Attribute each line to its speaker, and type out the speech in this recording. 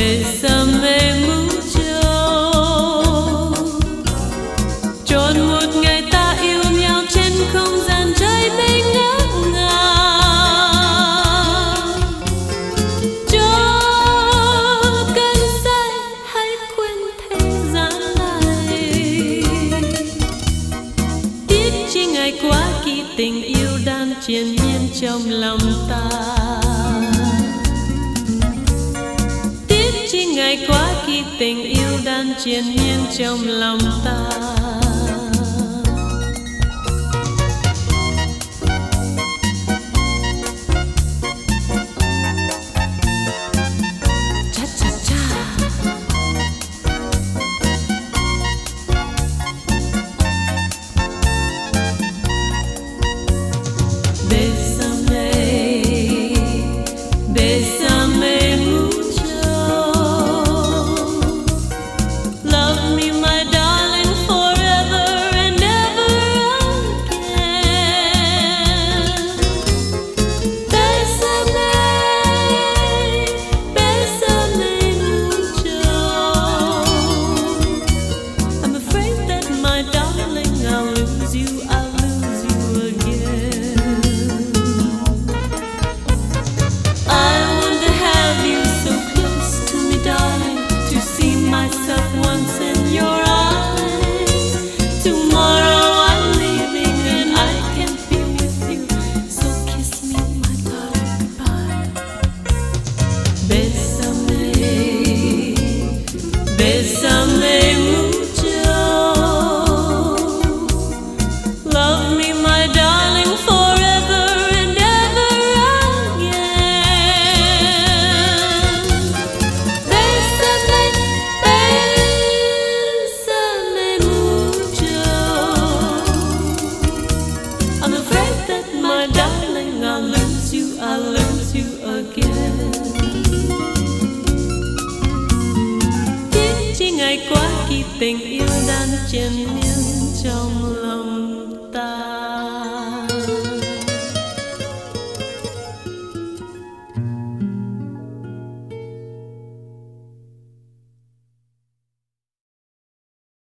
Speaker 1: Bésame mucho. Trọn một ngày ta yêu nhau trên không gian trái bê ngỡ ngàng. Cho cơn say hãy quên thế gian này. Tiếc chi ngày quá khi tình yêu đang triền miên trong lòng ta. Chỉ ngày quá khi tình yêu đang triền miên trong lòng ta. Cha cha cha. Bésame, bésame. Once in your eyes. Tomorrow I'm leaving and I can't be with you. So kiss me, my darling, goodbye. Bésame, bésame mucho. Love me, my darling, forever and ever again. Bésame. I'm afraid that my darling, I'll lose you again. Tiếc chi ngày quá khi tình yêu đang triền miên trong lòng.